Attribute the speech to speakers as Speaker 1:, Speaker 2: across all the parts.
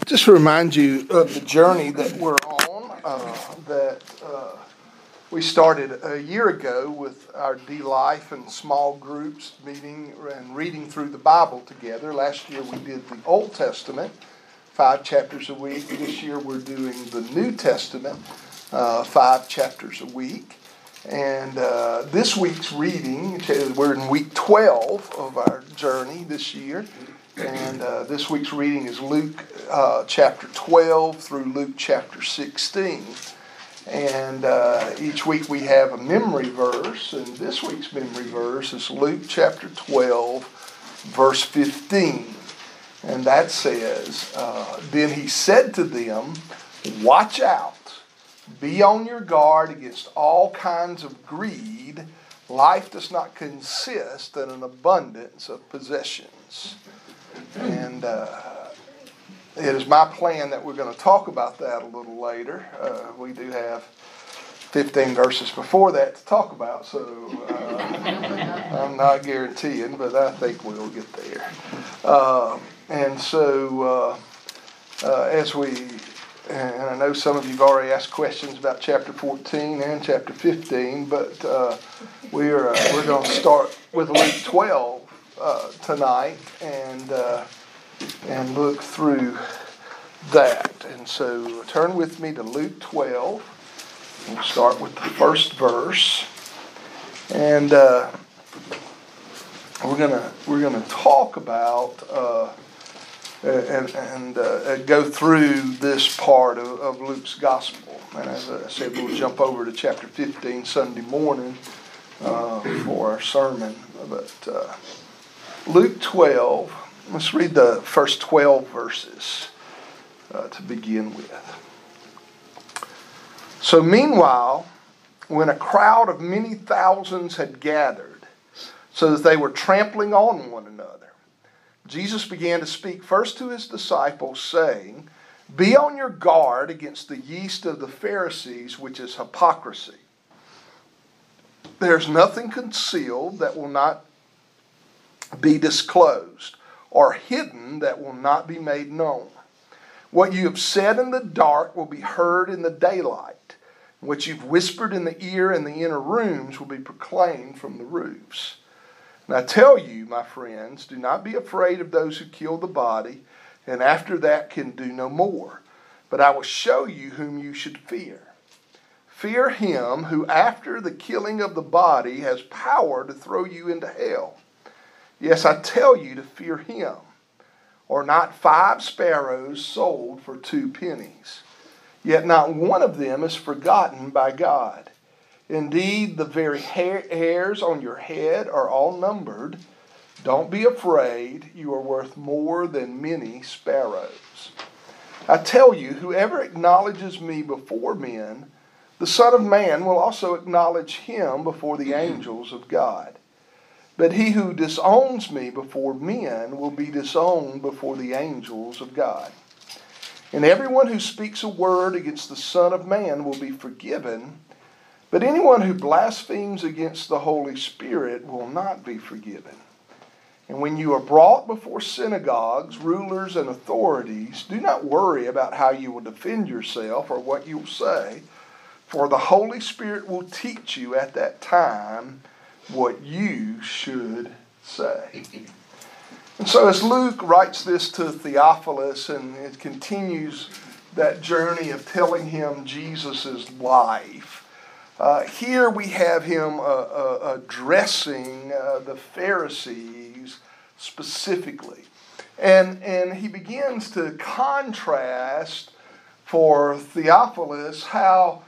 Speaker 1: Just to remind you of the journey that we're on, we started a year ago with our D-Life and small groups meeting and reading through the Bible together. Last year we did the Old Testament, 5 chapters a week. This year we're doing the New Testament, 5 chapters a week. And this week's reading, we're in week 12 of our journey this year. And this week's reading is Luke chapter 12 through Luke chapter 16. And each week we have a memory verse. And this week's memory verse is Luke chapter 12, verse 15. And that says, Then he said to them, Watch out. Be on your guard against all kinds of greed. Life does not consist in an abundance of possessions. And it is my plan that we're going to talk about that a little later. We do have 15 verses before that to talk about, so I'm not guaranteeing, but I think we'll get there. And I know some of you have already asked questions about chapter 14 and chapter 15, but we're going to start with Luke 12 tonight and look through that. And so turn with me to Luke 12. We'll start with the first verse, and we're gonna talk about and go through this part of Luke's gospel. And as I said, we'll jump over to chapter 15 Sunday morning for our sermon. But Luke 12, let's read the first 12 verses to begin with. So meanwhile, when a crowd of many thousands had gathered, so that they were trampling on one another, Jesus began to speak first to his disciples, saying, Be on your guard against the yeast of the Pharisees, which is hypocrisy. There's nothing concealed that will not be disclosed, or hidden that will not be made known. What you have said in the dark will be heard in the daylight. What you've whispered in the ear in the inner rooms will be proclaimed from the roofs. And I tell you, my friends, do not be afraid of those who kill the body, and after that can do no more. But I will show you whom you should fear. Fear him who after the killing of the body has power to throw you into hell. Yes, I tell you to fear him. Or not 5 sparrows sold for 2 pennies. Yet not one of them is forgotten by God. Indeed, the very hairs on your head are all numbered. Don't be afraid, you are worth more than many sparrows. I tell you, whoever acknowledges me before men, the Son of Man will also acknowledge him before the angels of God. But he who disowns me before men will be disowned before the angels of God. And everyone who speaks a word against the Son of Man will be forgiven, but anyone who blasphemes against the Holy Spirit will not be forgiven. And when you are brought before synagogues, rulers, and authorities, do not worry about how you will defend yourself or what you will say, for the Holy Spirit will teach you at that time what you should say. And so as Luke writes this to Theophilus, and it continues that journey of telling him Jesus' life, here we have him addressing the Pharisees specifically. And he begins to contrast for Theophilus how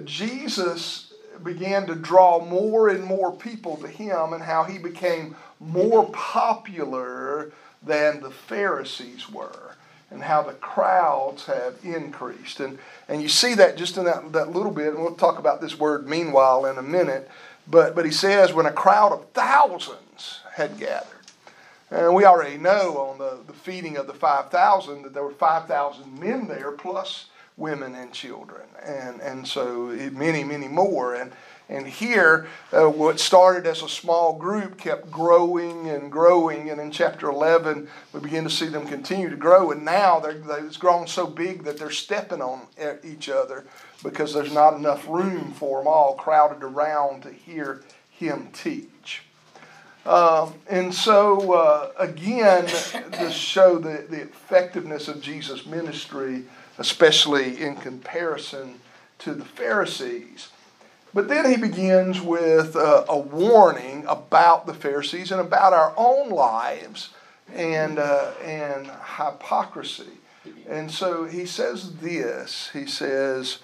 Speaker 1: Jesus began to draw more and more people to him, and how he became more popular than the Pharisees were, and how the crowds have increased. And you see that just in that little bit, and we'll talk about this word meanwhile in a minute, but he says when a crowd of thousands had gathered. And we already know on the feeding of the 5,000 that there were 5,000 men there plus women and children, and so many, many more. And here, what started as a small group kept growing and growing. And in chapter 11, we begin to see them continue to grow. And now it's grown so big that they're stepping on each other because there's not enough room for them all crowded around to hear him teach. And so, again, to show the effectiveness of Jesus' ministry, especially in comparison to the Pharisees. But then he begins with a warning about the Pharisees and about our own lives and hypocrisy. And so he says this. He says,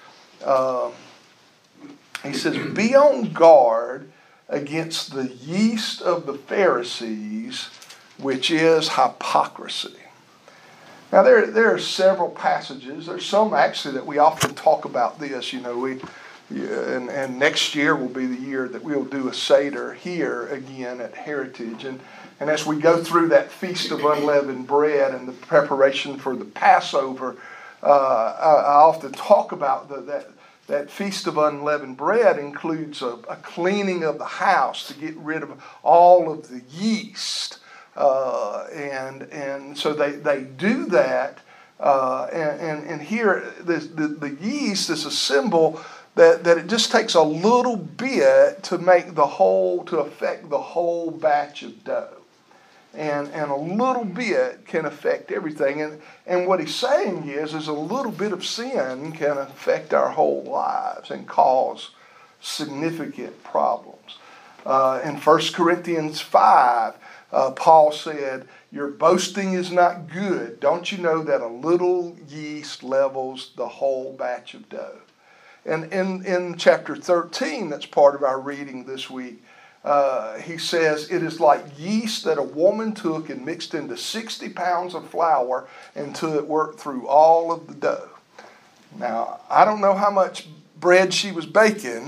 Speaker 1: be on guard against the yeast of the Pharisees, which is hypocrisy. Now there are several passages. There's some actually that we often talk about this. And next year will be the year that we'll do a Seder here again at Heritage. And as we go through that Feast of Unleavened Bread and the preparation for the Passover, I often talk about that Feast of Unleavened Bread includes a cleaning of the house to get rid of all of the yeast. And so they do that. And here the yeast is a symbol that it just takes a little bit to affect the whole batch of dough. And a little bit can affect everything. And what he's saying is a little bit of sin can affect our whole lives and cause significant problems. In 1 Corinthians 5, Paul said, your boasting is not good. Don't you know that a little yeast levels the whole batch of dough? And in chapter 13, that's part of our reading this week, he says, it is like yeast that a woman took and mixed into 60 pounds of flour until it worked through all of the dough. Now, I don't know how much bread she was baking,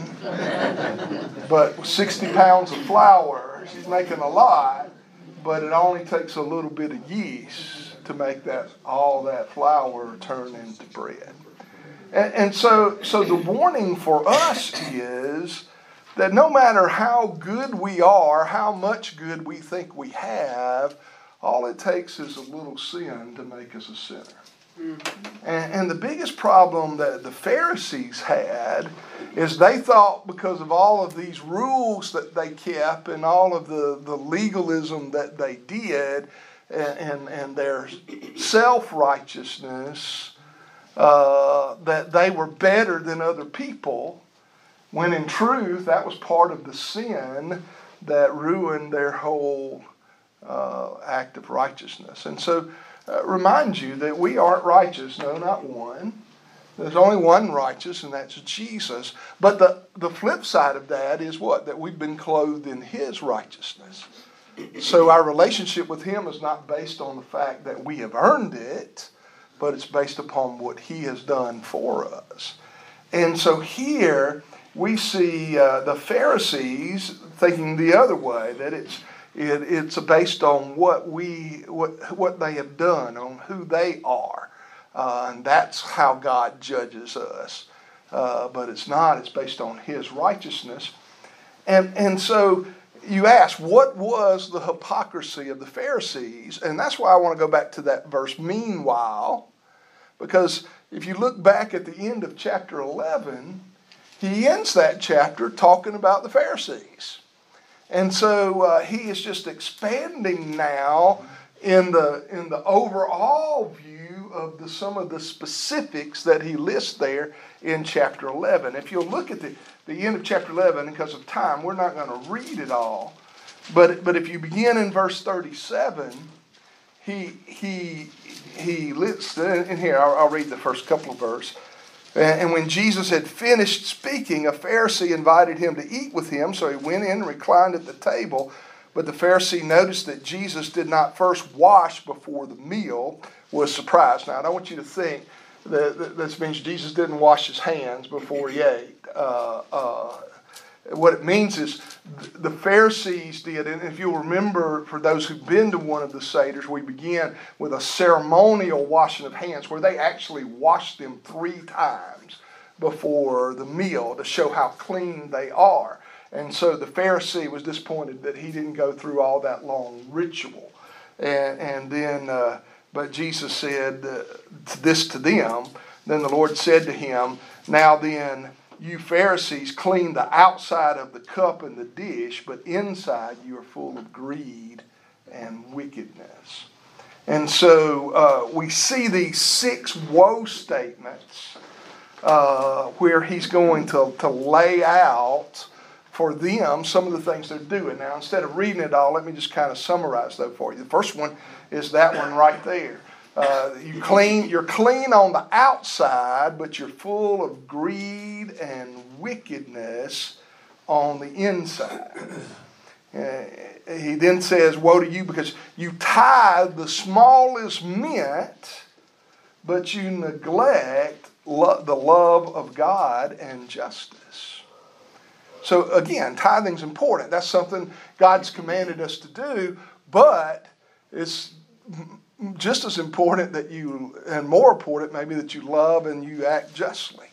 Speaker 1: but 60 pounds of flour, she's making a lot, but it only takes a little bit of yeast to make all that flour turn into bread. And so the warning for us is that no matter how good we are, how much good we think we have, all it takes is a little sin to make us a sinner. Mm-hmm. And the biggest problem that the Pharisees had is they thought because of all of these rules that they kept and all of the legalism that they did and their self-righteousness, that they were better than other people, when in truth that was part of the sin that ruined their whole act of righteousness. And so remind you that we aren't righteous, no, not one. There's only one righteous, and that's Jesus. But the flip side of that is what? That we've been clothed in his righteousness. So our relationship with him is not based on the fact that we have earned it, but it's based upon what he has done for us. And so here we see the Pharisees thinking the other way, that it's based on what they have done, on who they are. And that's how God judges us. But it's not. It's based on his righteousness. And so you ask, what was the hypocrisy of the Pharisees? And that's why I want to go back to that verse, meanwhile, because if you look back at the end of chapter 11, he ends that chapter talking about the Pharisees. And so he is just expanding now in the overall view of some of the specifics that he lists there in chapter 11. If you'll look at the end of chapter 11, because of time, we're not going to read it all. But if you begin in verse 37, he lists, and here I'll read the first couple of verses. And when Jesus had finished speaking, a Pharisee invited him to eat with him, so he went in and reclined at the table. But the Pharisee noticed that Jesus did not first wash before the meal, was surprised. Now, I don't want you to think that this means Jesus didn't wash his hands before he ate. What it means is the Pharisees did, and if you'll remember, for those who've been to one of the Seders, we began with a ceremonial washing of hands where they actually washed them 3 times before the meal to show how clean they are. And so the Pharisee was disappointed that he didn't go through all that long ritual. And then, but Jesus said this to them. Then the Lord said to him, now then, you Pharisees clean the outside of the cup and the dish, but inside you are full of greed and wickedness. And so we see these 6 woe statements where he's going to lay out for them some of the things they're doing. Now, instead of reading it all, let me just kind of summarize those for you. The first one is that one right there. You're clean on the outside, but you're full of greed and wickedness on the inside. He then says, woe to you, because you tithe the smallest mint, but you neglect the love of God and justice. So again, tithing's important. That's something God's commanded us to do, but it's just as important that you, and more important maybe, that you love and you act justly.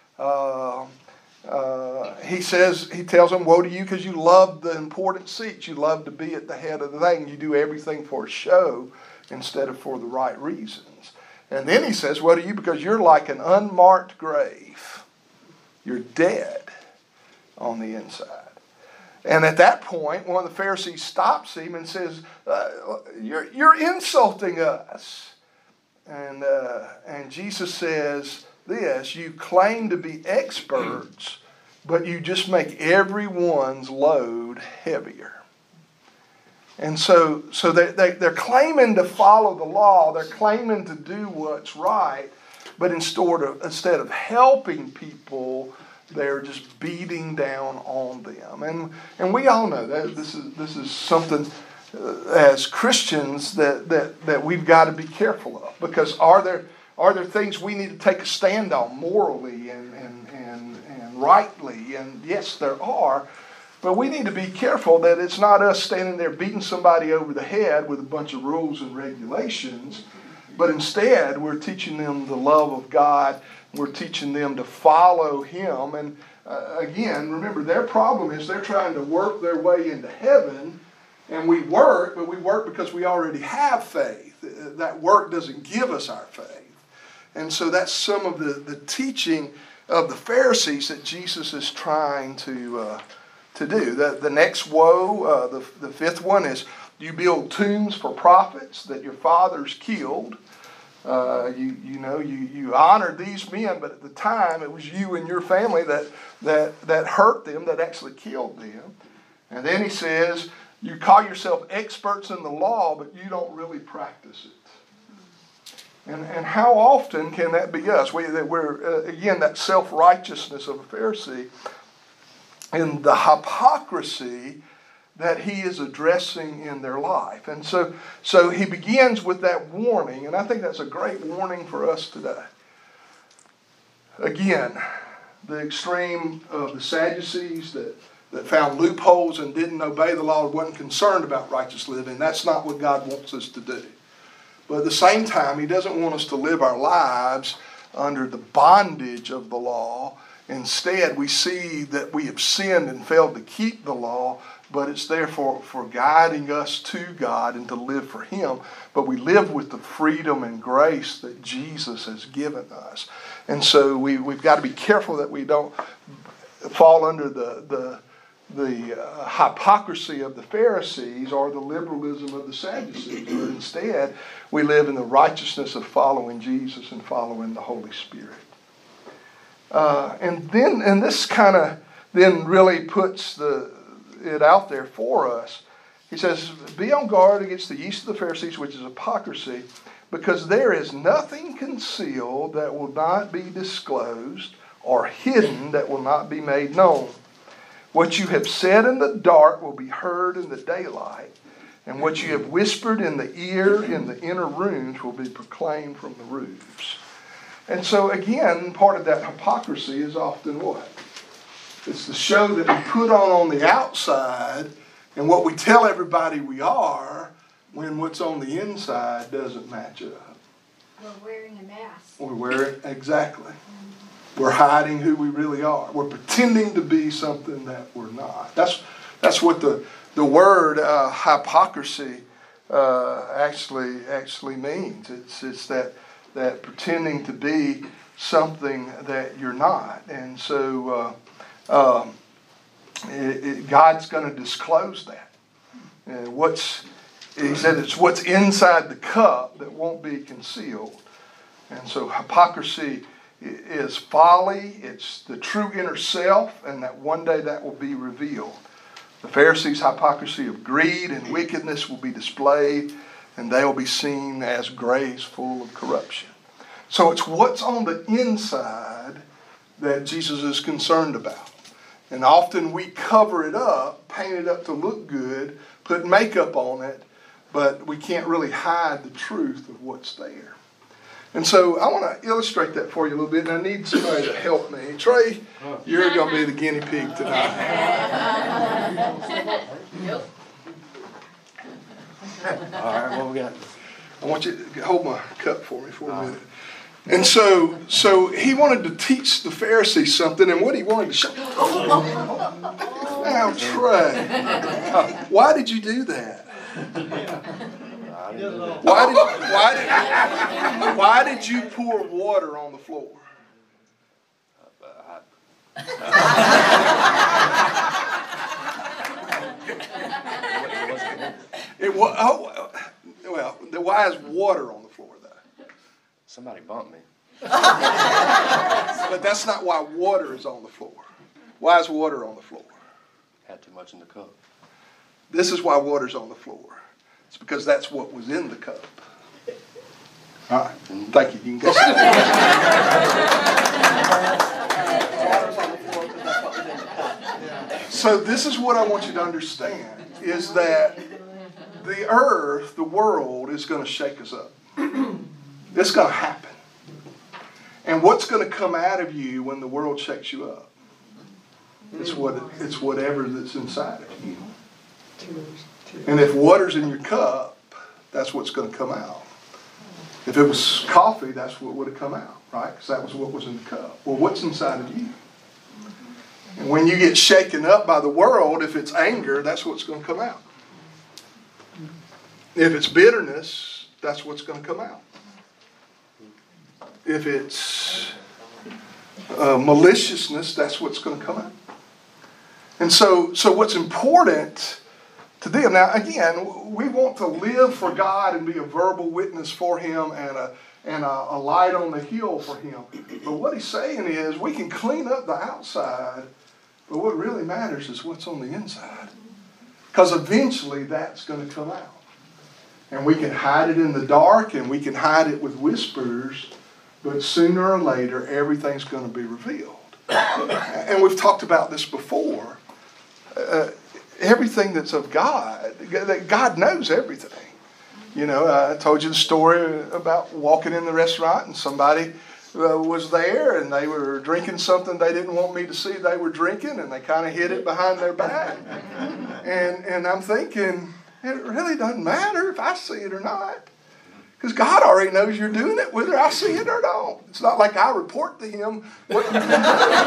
Speaker 1: He tells them, woe to you because you love the important seats. You love to be at the head of the thing. You do everything for a show instead of for the right reasons. And then he says, woe to you because you're like an unmarked grave. You're dead on the inside. And at that point, one of the Pharisees stops him and says, you're insulting us. And Jesus says this, you claim to be experts, but you just make everyone's load heavier. And so they're claiming to follow the law, they're claiming to do what's right, but instead of helping people, they're just beating down on them. And we all know that this is something as Christians that we've got to be careful of, because are there things we need to take a stand on morally and rightly? And yes, there are. But we need to be careful that it's not us standing there beating somebody over the head with a bunch of rules and regulations, but instead we're teaching them the love of God. We're teaching them to follow Him. And again, remember, their problem is they're trying to work their way into heaven. And we work, but we work because we already have faith. That work doesn't give us our faith. And so that's some of the teaching of the Pharisees that Jesus is trying to do. The next woe, the fifth one, is you build tombs for prophets that your fathers killed. You honored these men, but at the time it was you and your family that hurt them, that actually killed them. And then he says, you call yourself experts in the law, but you don't really practice it. And how often can that be us? We're again, that self-righteousness of a Pharisee and the hypocrisy that he is addressing in their life. And so he begins with that warning, and I think that's a great warning for us today. Again, the extreme of the Sadducees that found loopholes and didn't obey the law, wasn't concerned about righteous living. That's not what God wants us to do. But at the same time, He doesn't want us to live our lives under the bondage of the law. Instead, we see that we have sinned and failed to keep the law, but it's there for guiding us to God and to live for Him. But we live with the freedom and grace that Jesus has given us. And so we've got to be careful that we don't fall under the hypocrisy of the Pharisees or the liberalism of the Sadducees. But instead, we live in the righteousness of following Jesus and following the Holy Spirit. And this kind of then really puts it out there for us. He says, be on guard against the yeast of the Pharisees, which is hypocrisy, because there is nothing concealed that will not be disclosed, or hidden that will not be made known. What you have said in the dark will be heard in the daylight, and what you have whispered in the ear in the inner rooms will be proclaimed from the roofs. And so again, part of that hypocrisy is often what? It's the show that we put on the outside and what we tell everybody we are when what's on the inside doesn't match up.
Speaker 2: We're wearing a mask.
Speaker 1: We're wearing, exactly. We're hiding who we really are. We're pretending to be something that we're not. That's what the word hypocrisy actually means. It's that pretending to be something that you're not. And so God's going to disclose that. And he said it's what's inside the cup that won't be concealed. And so hypocrisy is folly. It's the true inner self, and that one day that will be revealed. The Pharisees' hypocrisy of greed and wickedness will be displayed, and they will be seen as graves full of corruption. So it's what's on the inside that Jesus is concerned about. And often we cover it up, paint it up to look good, put makeup on it, but we can't really hide the truth of what's there. And so I want to illustrate that for you a little bit, and I need somebody to help me. Trey, you're going to be the guinea pig tonight.
Speaker 2: All right, what we got?
Speaker 1: I want you to hold my cup for me for a minute. And so he wanted to teach the Pharisees something, and what he wanted to show. Now, Trey, why did you do that? Why did you pour water on the floor? Why is water on the floor though?
Speaker 2: Somebody bumped me.
Speaker 1: But that's not why water is on the floor. Why is water on the floor?
Speaker 2: Had too much in the cup.
Speaker 1: This is why water's on the floor. It's because that's what was in the cup. All right. Thank you. You can go. So this is what I want you to understand, is that the earth, the world, is going to shake us up. It's going to happen. And what's going to come out of you when the world shakes you up? It's whatever that's inside of you. And if water's in your cup, that's what's going to come out. If it was coffee, that's what would have come out, right? Because that was what was in the cup. Well, what's inside of you? And when you get shaken up by the world, if it's anger, that's what's going to come out. If it's bitterness, that's what's going to come out. If it's maliciousness, that's what's going to come out. And so what's important to them, now again, we want to live for God and be a verbal witness for Him and a light on the hill for Him. But what he's saying is we can clean up the outside, but what really matters is what's on the inside. Because eventually that's going to come out. And we can hide it in the dark and we can hide it with whispers, but sooner or later everything's going to be revealed. And we've talked about this before. Everything that's of God, God knows everything. You know, I told you the story about walking in the restaurant and somebody was there and they were drinking something they didn't want me to see they were drinking, and they kind of hid it behind their back. And I'm thinking, it really doesn't matter if I see it or not. Because God already knows you're doing it, whether I see it or don't. It's not like I report to Him what you've been doing.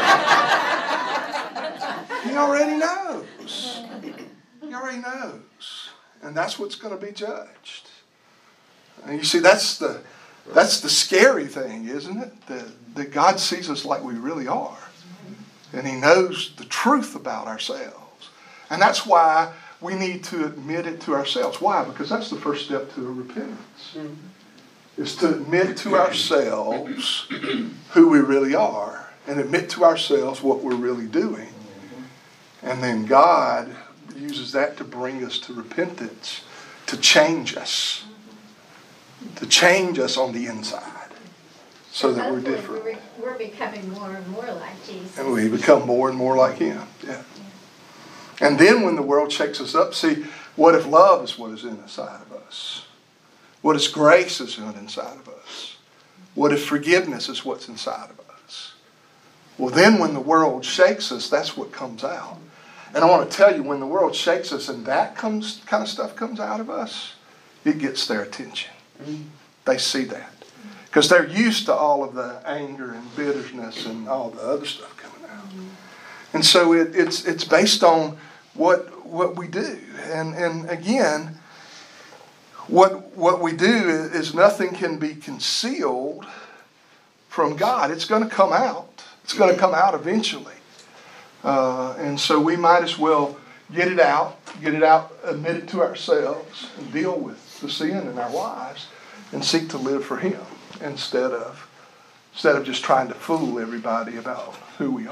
Speaker 1: He already knows. He already knows. And that's what's going to be judged. And you see, that's the scary thing, isn't it? That God sees us like we really are. And He knows the truth about ourselves. And that's why we need to admit it to ourselves. Why? Because that's the first step to repentance. Is to admit to ourselves who we really are. And admit to ourselves what we're really doing. And then God uses that to bring us to repentance. To change us. To change us on the inside. So that we're different.
Speaker 3: We're becoming more and more like Jesus.
Speaker 1: And we become more and more like Him. Yeah. And then when the world shakes us up, see, what if love is what is inside of us? What if grace is inside of us? What if forgiveness is what's inside of us? Well, then when the world shakes us, that's what comes out. And I want to tell you, when the world shakes us and that kind of stuff comes out of us, it gets their attention. They see that. Because they're used to all of the anger and bitterness and all the other stuff coming out. And so it's based on what we do. And again, what we do is nothing can be concealed from God. It's going to come out. It's going to come out eventually. And so we might as well get it out, admit it to ourselves, and deal with the sin in our lives and seek to live for Him instead of just trying to fool everybody about who we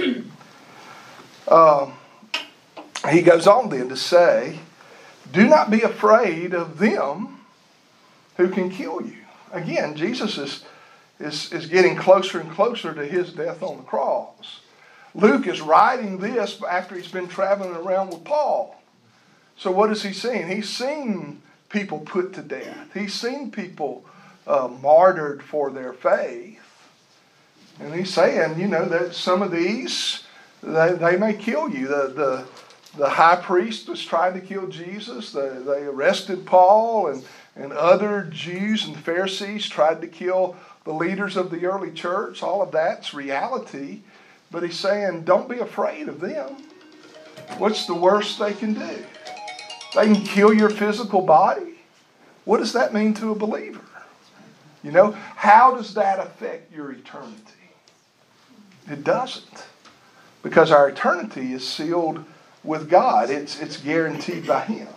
Speaker 1: are. He goes on then to say, do not be afraid of them who can kill you. Again, Jesus is getting closer and closer to His death on the cross. Luke is writing this after he's been traveling around with Paul. So what has he seen? He's seen people put to death. He's seen people martyred for their faith. And he's saying, that some of these, they may kill you. The high priest was trying to kill Jesus. They arrested Paul, and other Jews and Pharisees tried to kill the leaders of the early church. All of that's reality. But he's saying, don't be afraid of them. What's the worst they can do? They can kill your physical body. What does that mean to a believer? How does that affect your eternity? It doesn't. Because our eternity is sealed with God. It's guaranteed by Him.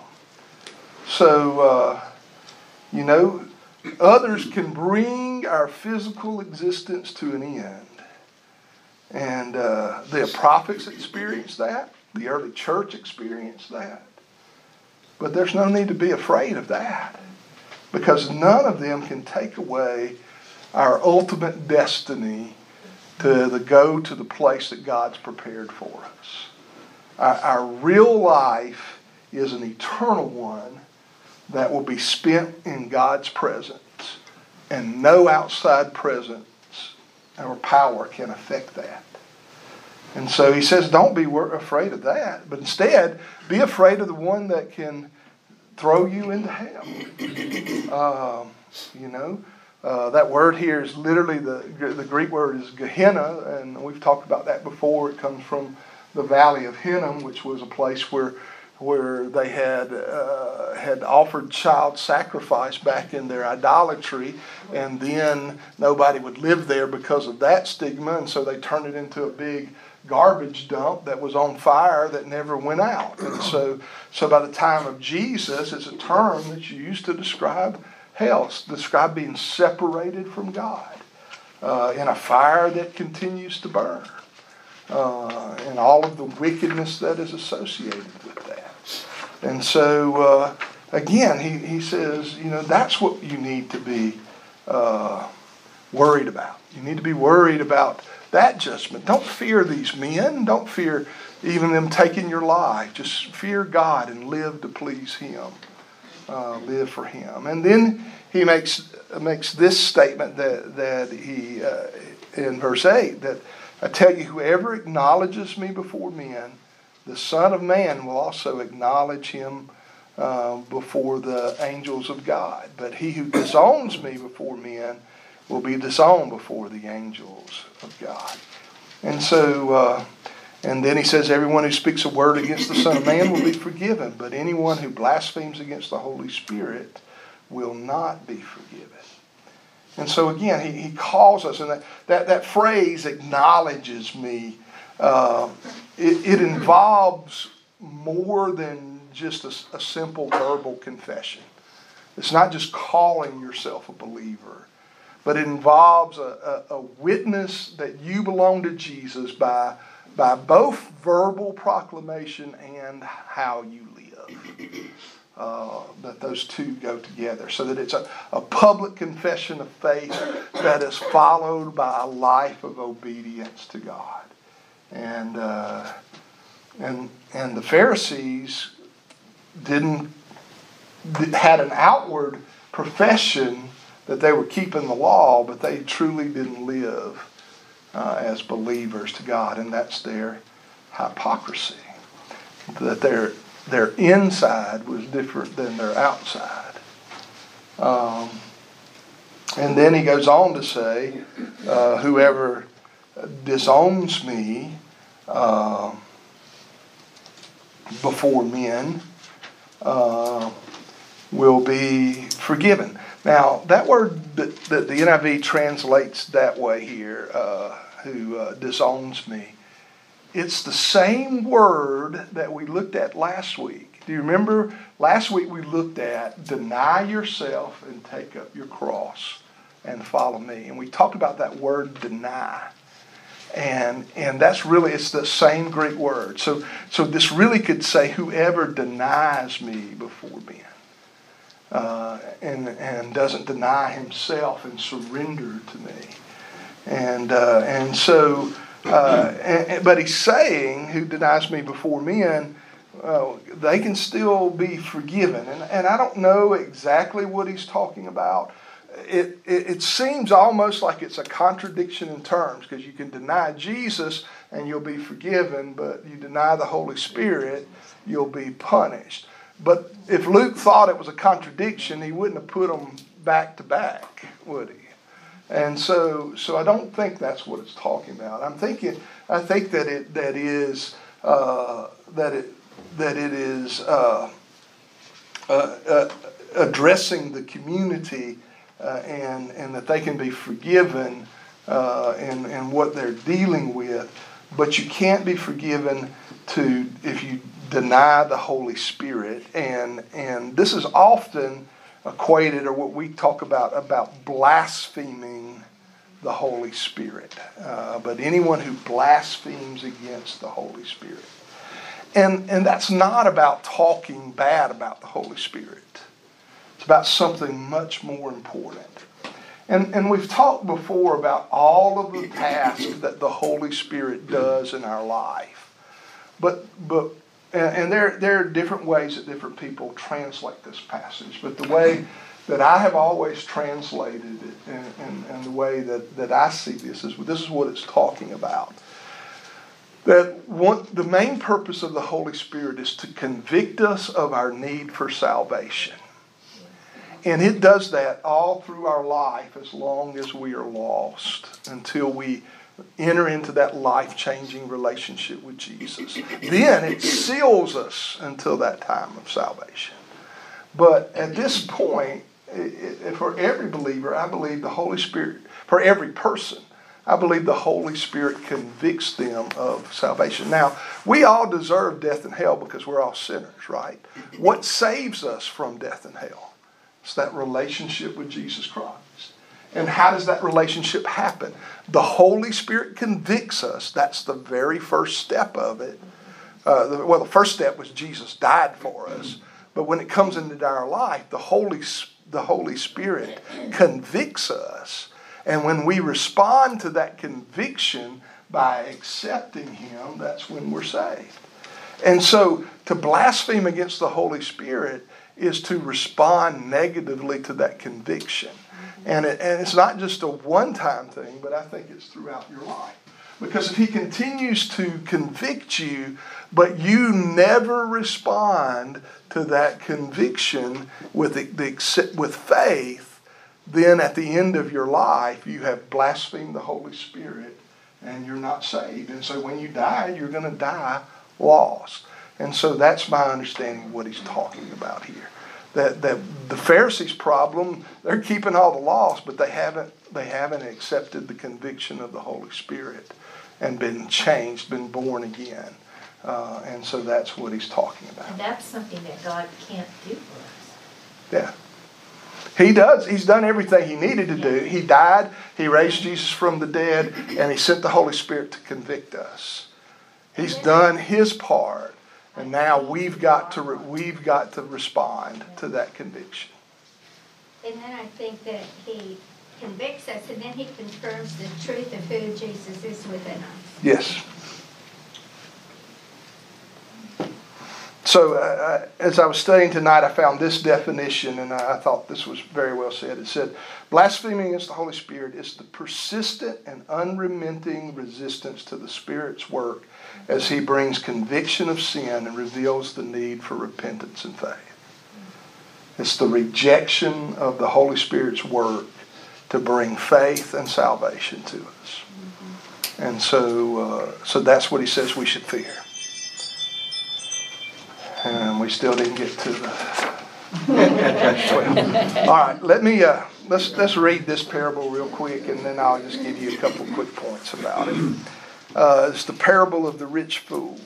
Speaker 1: So, others can bring our physical existence to an end. And the prophets experienced that. The early church experienced that. But there's no need to be afraid of that. Because none of them can take away our ultimate destiny to go to the place that God's prepared for us. Our real life is an eternal one that will be spent in God's presence. And no outside presence or power can affect that. And so he says, don't be afraid of that. But instead, be afraid of the one that can throw you into hell. That word here is literally, the Greek word is Gehenna. And we've talked about that before. It comes from the Valley of Hinnom, which was a place where they had offered child sacrifice back in their idolatry, and then nobody would live there because of that stigma, and so they turned it into a big garbage dump that was on fire that never went out. And so by the time of Jesus, it's a term that's used to describe hell, describe being separated from God in a fire that continues to burn, and all of the wickedness that is associated with that. And so, again, he says, that's what you need to be worried about. You need to be worried about that judgment. Don't fear these men. Don't fear even them taking your life. Just fear God and live to please Him. Live for Him. And then he makes this statement that he, in verse 8, that I tell you, whoever acknowledges me before men, the Son of Man will also acknowledge him before the angels of God. But he who disowns me before men will be disowned before the angels of God. And so, and then he says, everyone who speaks a word against the Son of Man will be forgiven, but anyone who blasphemes against the Holy Spirit will not be forgiven. And so again, he calls us, and that phrase, acknowledges me, it involves more than just a simple verbal confession. It's not just calling yourself a believer, but it involves a witness that you belong to Jesus by both verbal proclamation and how you live. That those two go together, so that it's a public confession of faith that is followed by a life of obedience to God. And the Pharisees had an outward profession that they were keeping the law, but they truly didn't live as believers to God, and that's their hypocrisy. That their inside was different than their outside. And then he goes on to say, whoever disowns me before men will be forgiven. Now, that word that the NIV translates that way here, who disowns me, it's the same word that we looked at last week. Do you remember? Last week we looked at deny yourself and take up your cross and follow me. And we talked about that word deny. And that's really, it's the same Greek word. So this really could say whoever denies me before men. And doesn't deny himself and surrender to me. But he's saying, who denies me before men, they can still be forgiven. And I don't know exactly what he's talking about. It seems almost like it's a contradiction in terms, because you can deny Jesus and you'll be forgiven, but you deny the Holy Spirit, you'll be punished. But if Luke thought it was a contradiction, he wouldn't have put them back to back, would he? And so I don't think that's what it's talking about. I think that it is addressing the community and that they can be forgiven in what they're dealing with, but you can't be forgiven if you deny the Holy Spirit. And this is often equated, or what we talk about blaspheming the Holy Spirit. But anyone who blasphemes against the Holy Spirit. And that's not about talking bad about the Holy Spirit. It's about something much more important. And we've talked before about all of the tasks that the Holy Spirit does in our life. But there are different ways that different people translate this passage. But the way that I have always translated it, and the way that I see this is what it's talking about. That the main purpose of the Holy Spirit is to convict us of our need for salvation. And it does that all through our life as long as we are lost, until we enter into that life-changing relationship with Jesus. Then it seals us until that time of salvation. But at this point, for every believer, I believe the Holy Spirit, for every person, I believe the Holy Spirit convicts them of salvation. Now, we all deserve death and hell because we're all sinners, right? What saves us from death and hell? It's that relationship with Jesus Christ. And how does that relationship happen? The Holy Spirit convicts us. That's the very first step of it. The first step was Jesus died for us. But when it comes into our life, the Holy Spirit convicts us. And when we respond to that conviction by accepting Him, that's when we're saved. And so to blaspheme against the Holy Spirit is to respond negatively to that conviction. And it's not just a one-time thing, but I think it's throughout your life. Because if He continues to convict you, but you never respond to that conviction with faith, then at the end of your life, you have blasphemed the Holy Spirit and you're not saved. And so when you die, you're going to die lost. And so that's my understanding of what he's talking about here. That the Pharisees' problem, they're keeping all the laws, but they haven't accepted the conviction of the Holy Spirit and been changed, been born again. And so that's what he's talking about.
Speaker 3: And that's something that God can't do for us.
Speaker 1: Yeah. He does. He's done everything He needed to do. He died, He raised Jesus from the dead, and He sent the Holy Spirit to convict us. He's done His part. And now we've got to respond to that conviction.
Speaker 3: And then I think that He convicts us, and then He confirms the truth of who Jesus is within us.
Speaker 1: Yes. So as I was studying tonight, I found this definition, and I thought this was very well said. It said, blaspheming against the Holy Spirit is the persistent and unremitting resistance to the Spirit's work as He brings conviction of sin and reveals the need for repentance and faith. It's the rejection of the Holy Spirit's work to bring faith and salvation to us. And so that's what he says we should fear. And we still didn't get to the 12. All right, let's read this parable real quick, and then I'll just give you a couple quick points about it. It's the parable of the rich fool.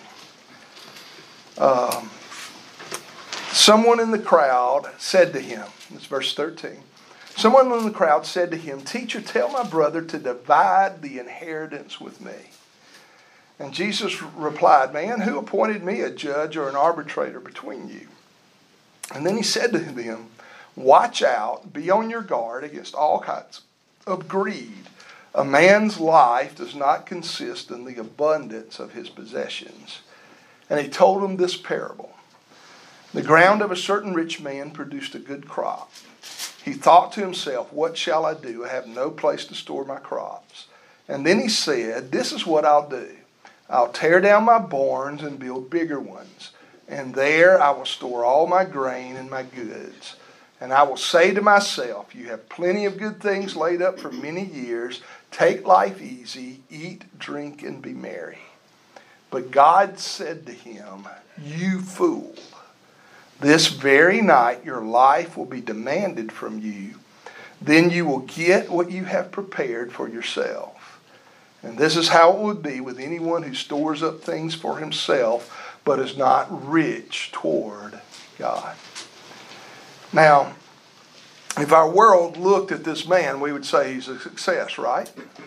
Speaker 1: Someone in the crowd said to him, it's verse 13. Someone in the crowd said to him, "Teacher, tell my brother to divide the inheritance with me." And Jesus replied, "Man, who appointed me a judge or an arbitrator between you?" And then he said to them, "Watch out, be on your guard against all kinds of greed. A man's life does not consist in the abundance of his possessions." And he told them this parable. The ground of a certain rich man produced a good crop. He thought to himself, "What shall I do? I have no place to store my crops." And then he said, "This is what I'll do. I'll tear down my barns and build bigger ones. And there I will store all my grain and my goods. And I will say to myself, you have plenty of good things laid up for many years. Take life easy, eat, drink, and be merry." But God said to him, "You fool. This very night your life will be demanded from you. Then you will get what you have prepared for yourself. And this is how it would be with anyone who stores up things for himself, but is not rich toward God." Now, if our world looked at this man, we would say he's a success, right?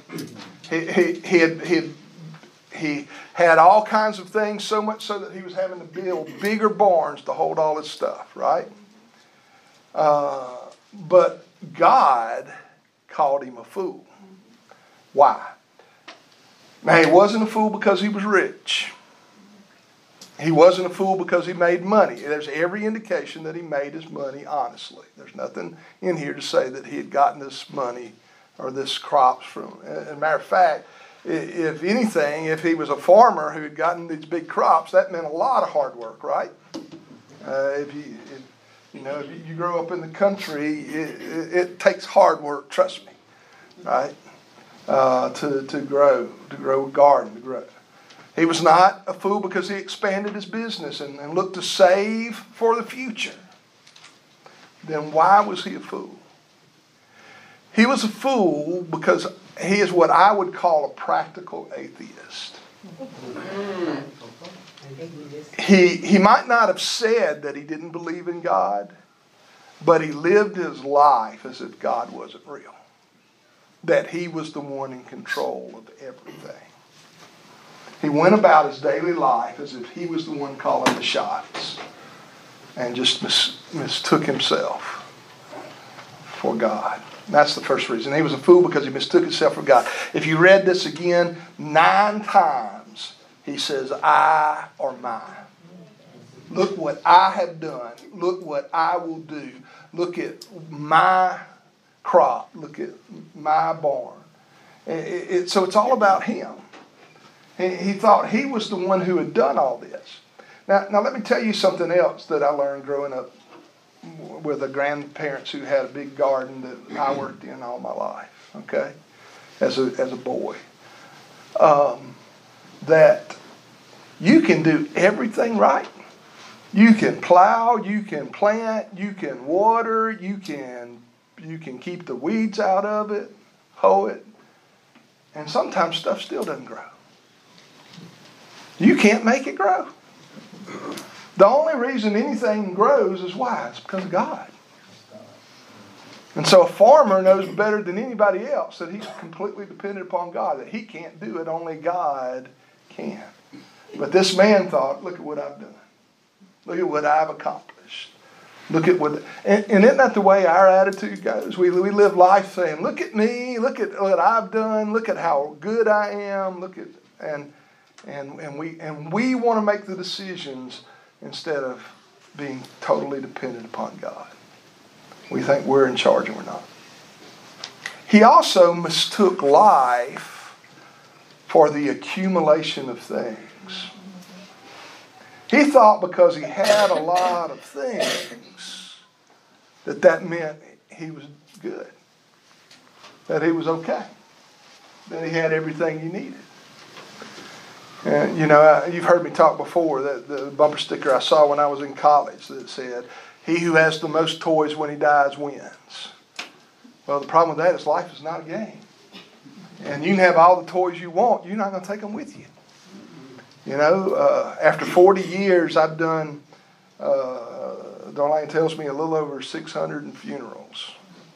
Speaker 1: He had all kinds of things, so much so that he was having to build bigger barns to hold all his stuff, right? But God called him a fool. Why? Now, he wasn't a fool because he was rich. He wasn't a fool because he made money. There's every indication that he made his money honestly. There's nothing in here to say that he had gotten this money or this crops from. As a matter of fact, if anything, if he was a farmer who had gotten these big crops, that meant a lot of hard work, right? If you grow up in the country, it takes hard work. Trust me, right? To grow a garden, to grow. He was not a fool because he expanded his business and looked to save for the future. Then why was he a fool? He was a fool because he is what I would call a practical atheist. He might not have said that he didn't believe in God, but he lived his life as if God wasn't real. That he was the one in control of everything. He went about his daily life as if he was the one calling the shots and just mistook himself for God. That's the first reason. He was a fool because he mistook himself for God. If you read this again, 9 times he says, "I" or "my." Look what I have done. Look what I will do. Look at my crop. Look at my barn. So it's all about him. He thought he was the one who had done all this. Now let me tell you something else that I learned growing up with the grandparents who had a big garden that I worked in all my life, okay, as a boy. That you can do everything right. You can plow, you can plant, you can water, you can keep the weeds out of it, hoe it, and sometimes stuff still doesn't grow. You can't make it grow. The only reason anything grows is why? It's because of God. And so a farmer knows better than anybody else that he's completely dependent upon God, that he can't do it, only God can. But this man thought, look at what I've done. Look at what I've accomplished. Look at what, and isn't that the way our attitude goes? We live life saying, look at me, look at what I've done, look at how good I am, look at, and we want to make the decisions instead of being totally dependent upon God. We think we're in charge and we're not. He also mistook life for the accumulation of things. He thought because he had a lot of things that meant he was good. that he was okay, that he had everything he needed. And you've heard me talk before that the bumper sticker I saw when I was in college that said, "He who has the most toys when he dies wins." Well, the problem with that is life is not a game. And you can have all the toys you want, you're not going to take them with you. After 40 years, I've done, Darlene tells me, a little over 600 funerals.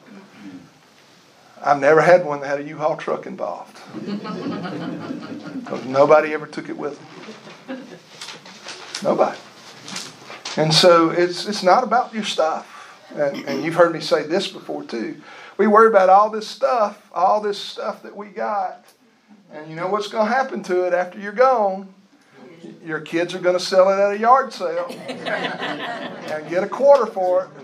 Speaker 1: I've never had one that had a U-Haul truck involved. Because nobody ever took it with them. Nobody. And so it's not about your stuff. And you've heard me say this before too. We worry about all this stuff that we got. And you know what's going to happen to it after you're gone? Your kids are going to sell it at a yard sale and get a quarter for it.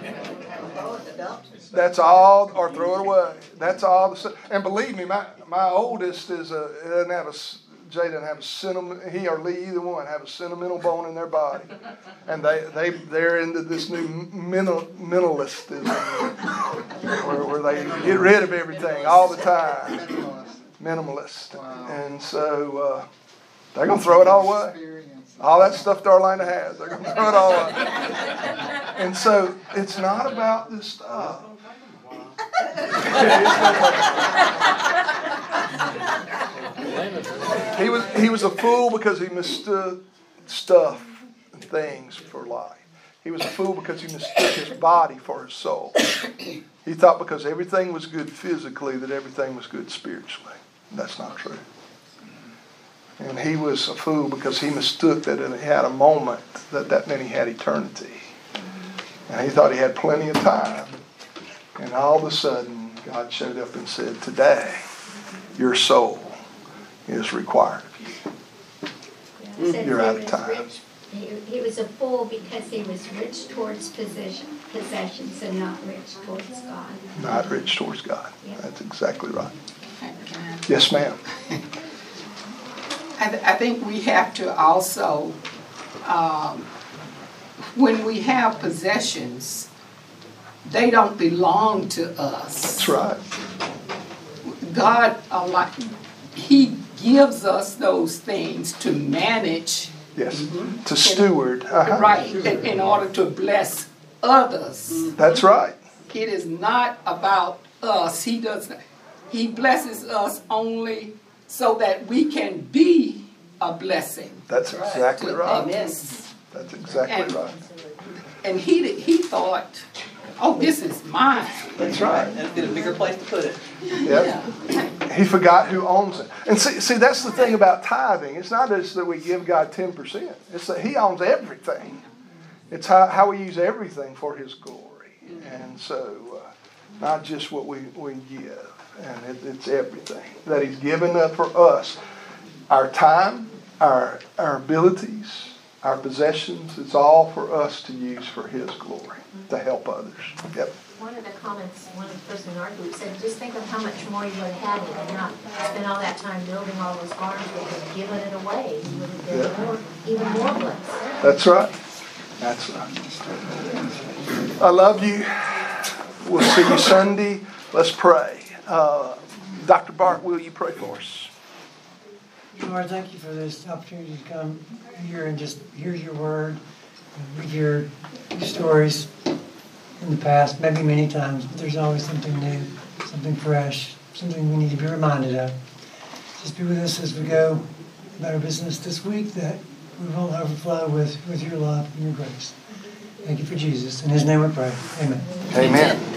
Speaker 1: That's all, or throw it away. That's all. And believe me, my oldest Jay doesn't have a sentimental, he or Lee, either one, have a sentimental bone in their body. And they're into this new minimalistism where they get rid of everything all the time. Minimalist. Wow. And so they're going to throw it all away. All that stuff Darlena has, they're going to throw it all away. And so it's not about this stuff. He was a fool because he mistook stuff and things for life. He was a fool because he mistook his body for his soul. He thought because everything was good physically that everything was good spiritually. That's not true. And he was a fool because he mistook that he had a moment that meant he had eternity. And he thought he had plenty of time. And all of a sudden, God showed up and said, "Today, your soul is required of you. You're out of time."
Speaker 3: He was a fool because he was rich towards possessions and not rich towards God.
Speaker 1: Not rich towards God. Yeah. That's exactly right.
Speaker 4: Can
Speaker 1: Yes, ma'am.
Speaker 4: I think we have to also, when we have possessions, they don't belong to us.
Speaker 1: That's right.
Speaker 4: God, He gives us those things to manage.
Speaker 1: Yes, to steward.
Speaker 4: Right, in order to bless others.
Speaker 1: That's right.
Speaker 4: It is not about us. He blesses us only so that we can be a blessing.
Speaker 1: That's exactly right.
Speaker 4: Others.
Speaker 1: That's exactly right.
Speaker 4: And he thought, "Oh, this is mine."
Speaker 1: That's right.
Speaker 5: And get a bigger place to put it.
Speaker 1: Yep. He forgot who owns it. And see, that's the thing about tithing. It's not just that we give God 10%. It's that He owns everything. It's how we use everything for His glory. And so, not just what we give. And it's everything that He's given up for us. Our time, our abilities, our possessions, it's all for us to use for His glory, to help others. Yep.
Speaker 6: One of the comments, one of the person in our group said, just think of how much more you would have had if you not spent all that time building all those farms and given it away. You would have been even more blessed.
Speaker 1: That's right. That's right. I love you. We'll see you Sunday. Let's pray. Dr. Bart, will you pray for us?
Speaker 7: Lord, thank you for this opportunity to come here and just hear your word, and read your stories in the past, maybe many times, but there's always something new, something fresh, something we need to be reminded of. Just be with us as we go about our business this week, that we will overflow with your love and your grace. Thank you for Jesus. In His name we pray. Amen.
Speaker 1: Amen.